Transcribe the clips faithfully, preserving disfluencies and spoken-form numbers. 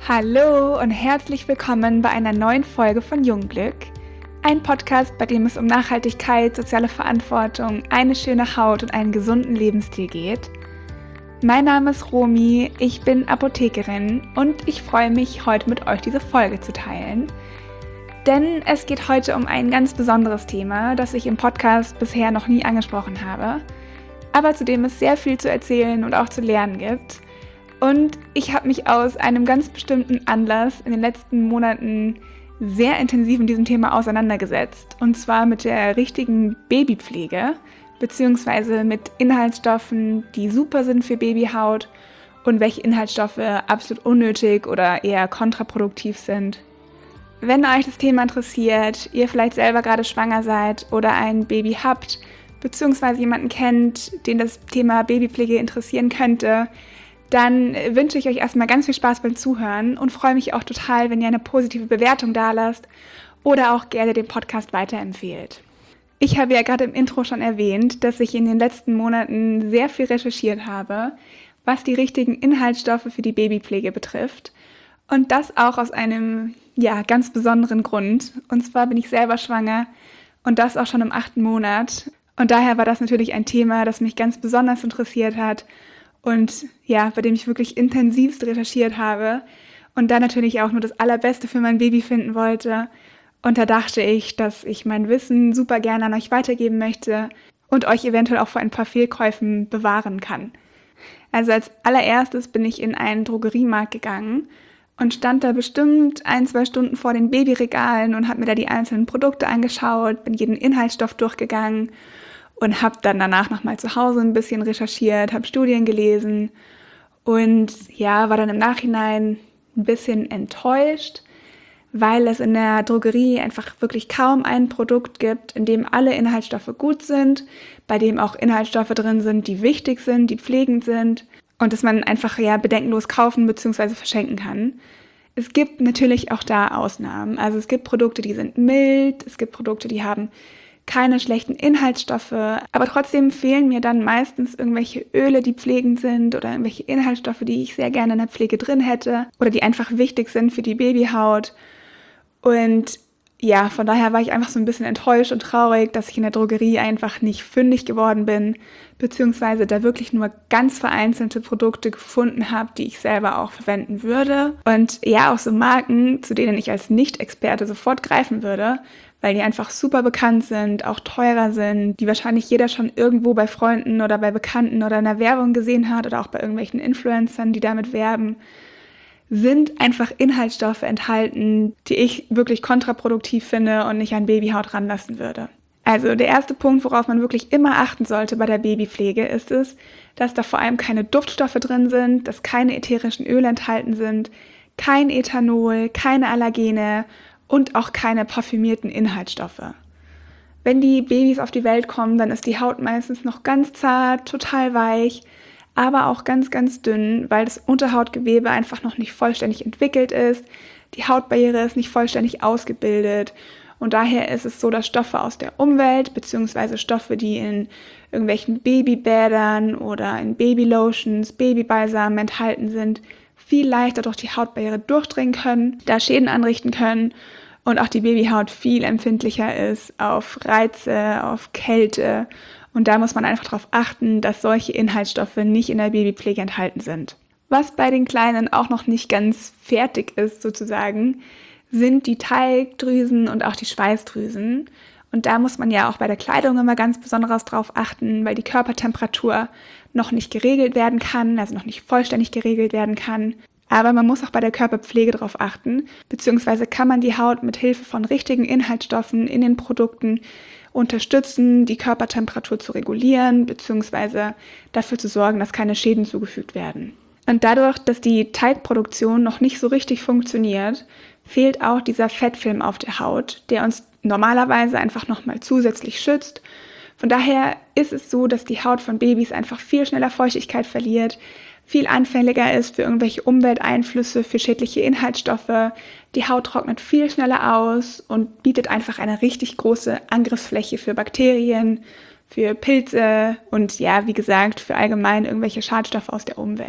Hallo und herzlich willkommen bei einer neuen Folge von Jungglück. Ein Podcast, bei dem es um Nachhaltigkeit, soziale Verantwortung, eine schöne Haut und einen gesunden Lebensstil geht. Mein Name ist Romy, ich bin Apothekerin und ich freue mich, heute mit euch diese Folge zu teilen. Denn es geht heute um ein ganz besonderes Thema, das ich im Podcast bisher noch nie angesprochen habe, aber zu dem es sehr viel zu erzählen und auch zu lernen gibt. Und ich habe mich aus einem ganz bestimmten Anlass in den letzten Monaten sehr intensiv mit diesem Thema auseinandergesetzt. Und zwar mit der richtigen Babypflege, beziehungsweise mit Inhaltsstoffen, die super sind für Babyhaut und welche Inhaltsstoffe absolut unnötig oder eher kontraproduktiv sind. Wenn euch das Thema interessiert, ihr vielleicht selber gerade schwanger seid oder ein Baby habt, beziehungsweise jemanden kennt, den das Thema Babypflege interessieren könnte, dann wünsche ich euch erstmal ganz viel Spaß beim Zuhören und freue mich auch total, wenn ihr eine positive Bewertung dalasst oder auch gerne den Podcast weiterempfehlt. Ich habe ja gerade im Intro schon erwähnt, dass ich in den letzten Monaten sehr viel recherchiert habe, was die richtigen Inhaltsstoffe für die Babypflege betrifft. Und das auch aus einem ja, ganz besonderen Grund. Und zwar bin ich selber schwanger und das auch schon im achten Monat. Und daher war das natürlich ein Thema, das mich ganz besonders interessiert hat. Und ja, bei dem ich wirklich intensivst recherchiert habe und dann natürlich auch nur das Allerbeste für mein Baby finden wollte. Und da dachte ich, dass ich mein Wissen super gerne an euch weitergeben möchte und euch eventuell auch vor ein paar Fehlkäufen bewahren kann. Also als allererstes bin ich in einen Drogeriemarkt gegangen und stand da bestimmt ein, zwei Stunden vor den Babyregalen und habe mir da die einzelnen Produkte angeschaut, bin jeden Inhaltsstoff durchgegangen und habe dann danach nochmal zu Hause ein bisschen recherchiert, habe Studien gelesen und ja, war dann im Nachhinein ein bisschen enttäuscht, weil es in der Drogerie einfach wirklich kaum ein Produkt gibt, in dem alle Inhaltsstoffe gut sind, bei dem auch Inhaltsstoffe drin sind, die wichtig sind, die pflegend sind und dass man einfach ja bedenkenlos kaufen bzw. verschenken kann. Es gibt natürlich auch da Ausnahmen. Also es gibt Produkte, die sind mild, es gibt Produkte, die haben keine schlechten Inhaltsstoffe, aber trotzdem fehlen mir dann meistens irgendwelche Öle, die pflegend sind oder irgendwelche Inhaltsstoffe, die ich sehr gerne in der Pflege drin hätte oder die einfach wichtig sind für die Babyhaut. Und ja, von daher war ich einfach so ein bisschen enttäuscht und traurig, dass ich in der Drogerie einfach nicht fündig geworden bin, beziehungsweise da wirklich nur ganz vereinzelte Produkte gefunden habe, die ich selber auch verwenden würde. Und ja, auch so Marken, zu denen ich als Nicht-Experte sofort greifen würde, weil die einfach super bekannt sind, auch teurer sind, die wahrscheinlich jeder schon irgendwo bei Freunden oder bei Bekannten oder in der Werbung gesehen hat oder auch bei irgendwelchen Influencern, die damit werben, sind einfach Inhaltsstoffe enthalten, die ich wirklich kontraproduktiv finde und nicht an Babyhaut ranlassen würde. Also der erste Punkt, worauf man wirklich immer achten sollte bei der Babypflege, ist es, dass da vor allem keine Duftstoffe drin sind, dass keine ätherischen Öle enthalten sind, kein Ethanol, keine Allergene und auch keine parfümierten Inhaltsstoffe. Wenn die Babys auf die Welt kommen, dann ist die Haut meistens noch ganz zart, total weich, aber auch ganz, ganz dünn, weil das Unterhautgewebe einfach noch nicht vollständig entwickelt ist. Die Hautbarriere ist nicht vollständig ausgebildet und daher ist es so, dass Stoffe aus der Umwelt bzw. Stoffe, die in irgendwelchen Babybädern oder in Babylotions, Babybalsamen enthalten sind, viel leichter durch die Hautbarriere durchdringen können, da Schäden anrichten können und auch die Babyhaut viel empfindlicher ist auf Reize, auf Kälte. Und da muss man einfach darauf achten, dass solche Inhaltsstoffe nicht in der Babypflege enthalten sind. Was bei den Kleinen auch noch nicht ganz fertig ist sozusagen, sind die Talgdrüsen und auch die Schweißdrüsen. Und da muss man ja auch bei der Kleidung immer ganz besonders drauf achten, weil die Körpertemperatur noch nicht geregelt werden kann, also noch nicht vollständig geregelt werden kann. Aber man muss auch bei der Körperpflege darauf achten, beziehungsweise kann man die Haut mit Hilfe von richtigen Inhaltsstoffen in den Produkten unterstützen, die Körpertemperatur zu regulieren, beziehungsweise dafür zu sorgen, dass keine Schäden zugefügt werden. Und dadurch, dass die Talgproduktion noch nicht so richtig funktioniert, fehlt auch dieser Fettfilm auf der Haut, der uns normalerweise einfach nochmal zusätzlich schützt. Von daher ist es so, dass die Haut von Babys einfach viel schneller Feuchtigkeit verliert, viel anfälliger ist für irgendwelche Umwelteinflüsse, für schädliche Inhaltsstoffe. Die Haut trocknet viel schneller aus und bietet einfach eine richtig große Angriffsfläche für Bakterien, für Pilze und ja, wie gesagt, für allgemein irgendwelche Schadstoffe aus der Umwelt.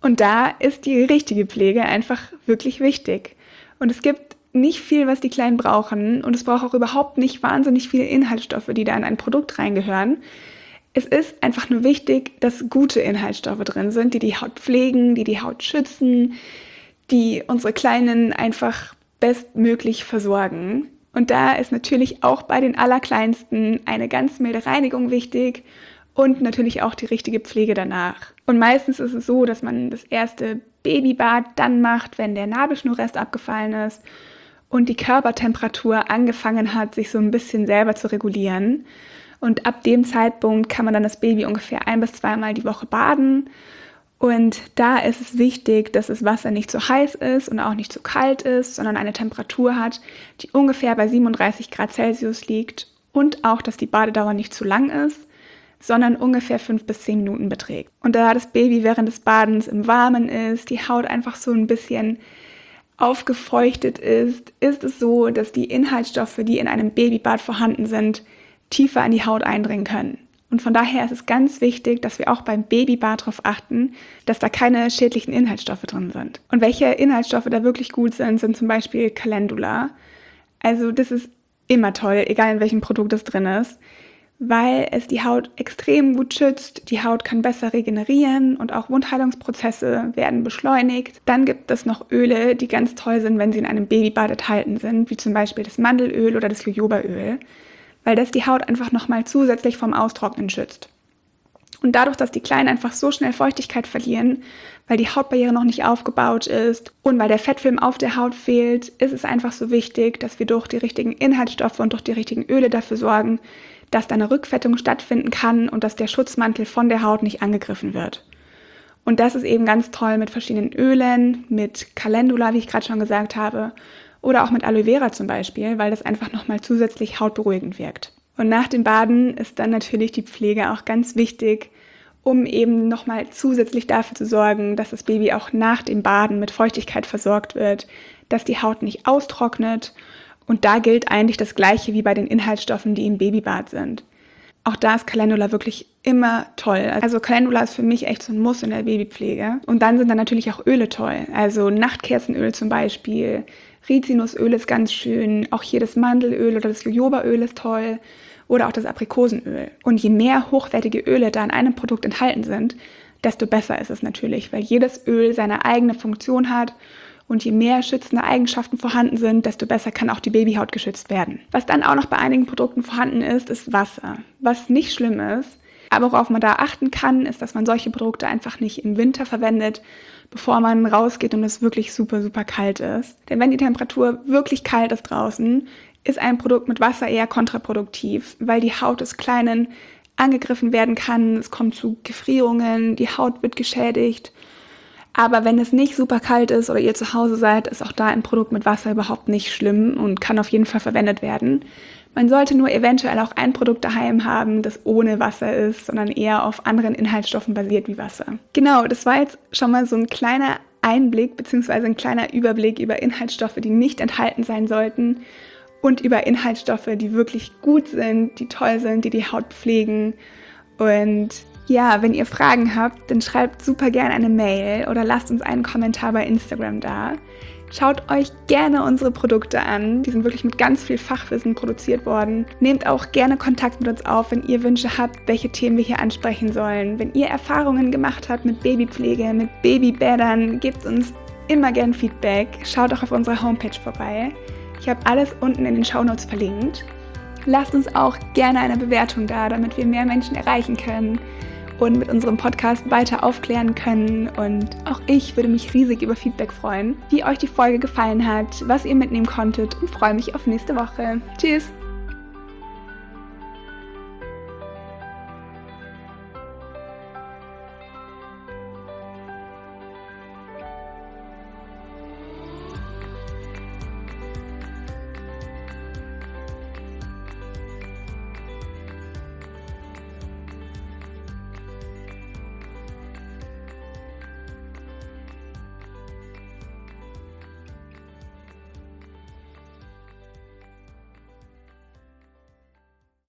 Und da ist die richtige Pflege einfach wirklich wichtig. Und es gibt nicht viel, was die Kleinen brauchen. Und es braucht auch überhaupt nicht wahnsinnig viele Inhaltsstoffe, die da in ein Produkt reingehören. Es ist einfach nur wichtig, dass gute Inhaltsstoffe drin sind, die die Haut pflegen, die die Haut schützen, die unsere Kleinen einfach bestmöglich versorgen. Und da ist natürlich auch bei den Allerkleinsten eine ganz milde Reinigung wichtig und natürlich auch die richtige Pflege danach. Und meistens ist es so, dass man das erste Babybad dann macht, wenn der Nabelschnurrest abgefallen ist und die Körpertemperatur angefangen hat, sich so ein bisschen selber zu regulieren. Und ab dem Zeitpunkt kann man dann das Baby ungefähr ein- bis zweimal die Woche baden. Und da ist es wichtig, dass das Wasser nicht zu heiß ist und auch nicht zu kalt ist, sondern eine Temperatur hat, die ungefähr bei siebenunddreißig Grad Celsius liegt und auch, dass die Badedauer nicht zu lang ist, sondern ungefähr fünf bis zehn Minuten beträgt. Und da das Baby während des Badens im Warmen ist, die Haut einfach so ein bisschen aufgefeuchtet ist, ist es so, dass die Inhaltsstoffe, die in einem Babybad vorhanden sind, tiefer in die Haut eindringen können. Und von daher ist es ganz wichtig, dass wir auch beim Babybad darauf achten, dass da keine schädlichen Inhaltsstoffe drin sind. Und welche Inhaltsstoffe da wirklich gut sind, sind zum Beispiel Calendula. Also das ist immer toll, egal in welchem Produkt das drin ist, weil es die Haut extrem gut schützt. Die Haut kann besser regenerieren und auch Wundheilungsprozesse werden beschleunigt. Dann gibt es noch Öle, die ganz toll sind, wenn sie in einem Babybad enthalten sind, wie zum Beispiel das Mandelöl oder das Jojobaöl, weil das die Haut einfach nochmal zusätzlich vom Austrocknen schützt. Und dadurch, dass die Kleinen einfach so schnell Feuchtigkeit verlieren, weil die Hautbarriere noch nicht aufgebaut ist und weil der Fettfilm auf der Haut fehlt, ist es einfach so wichtig, dass wir durch die richtigen Inhaltsstoffe und durch die richtigen Öle dafür sorgen, dass da eine Rückfettung stattfinden kann und dass der Schutzmantel von der Haut nicht angegriffen wird. Und das ist eben ganz toll mit verschiedenen Ölen, mit Calendula, wie ich gerade schon gesagt habe, oder auch mit Aloe Vera zum Beispiel, weil das einfach nochmal zusätzlich hautberuhigend wirkt. Und nach dem Baden ist dann natürlich die Pflege auch ganz wichtig, um eben nochmal zusätzlich dafür zu sorgen, dass das Baby auch nach dem Baden mit Feuchtigkeit versorgt wird, dass die Haut nicht austrocknet. Und da gilt eigentlich das Gleiche wie bei den Inhaltsstoffen, die im Babybad sind. Auch da ist Calendula wirklich immer toll. Also Calendula ist für mich echt so ein Muss in der Babypflege. Und dann sind dann natürlich auch Öle toll. Also Nachtkerzenöl zum Beispiel, Rizinusöl ist ganz schön, auch hier das Mandelöl oder das Jojobaöl ist toll oder auch das Aprikosenöl. Und je mehr hochwertige Öle da in einem Produkt enthalten sind, desto besser ist es natürlich, weil jedes Öl seine eigene Funktion hat und je mehr schützende Eigenschaften vorhanden sind, desto besser kann auch die Babyhaut geschützt werden. Was dann auch noch bei einigen Produkten vorhanden ist, ist Wasser, was nicht schlimm ist. Aber worauf man da achten kann, ist, dass man solche Produkte einfach nicht im Winter verwendet, bevor man rausgeht und es wirklich super, super kalt ist. Denn wenn die Temperatur wirklich kalt ist draußen, ist ein Produkt mit Wasser eher kontraproduktiv, weil die Haut des Kleinen angegriffen werden kann, es kommt zu Gefrierungen, die Haut wird geschädigt. Aber wenn es nicht super kalt ist oder ihr zu Hause seid, ist auch da ein Produkt mit Wasser überhaupt nicht schlimm und kann auf jeden Fall verwendet werden. Man sollte nur eventuell auch ein Produkt daheim haben, das ohne Wasser ist, sondern eher auf anderen Inhaltsstoffen basiert wie Wasser. Genau, das war jetzt schon mal so ein kleiner Einblick bzw. ein kleiner Überblick über Inhaltsstoffe, die nicht enthalten sein sollten und über Inhaltsstoffe, die wirklich gut sind, die toll sind, die die Haut pflegen. Und ja, wenn ihr Fragen habt, dann schreibt super gerne eine Mail oder lasst uns einen Kommentar bei Instagram da. Schaut euch gerne unsere Produkte an, die sind wirklich mit ganz viel Fachwissen produziert worden. Nehmt auch gerne Kontakt mit uns auf, wenn ihr Wünsche habt, welche Themen wir hier ansprechen sollen. Wenn ihr Erfahrungen gemacht habt mit Babypflege, mit Babybädern, gebt uns immer gern Feedback. Schaut auch auf unserer Homepage vorbei. Ich habe alles unten in den Shownotes verlinkt. Lasst uns auch gerne eine Bewertung da, damit wir mehr Menschen erreichen können und mit unserem Podcast weiter aufklären können. Und auch ich würde mich riesig über Feedback freuen, wie euch die Folge gefallen hat, was ihr mitnehmen konntet und freue mich auf nächste Woche. Tschüss!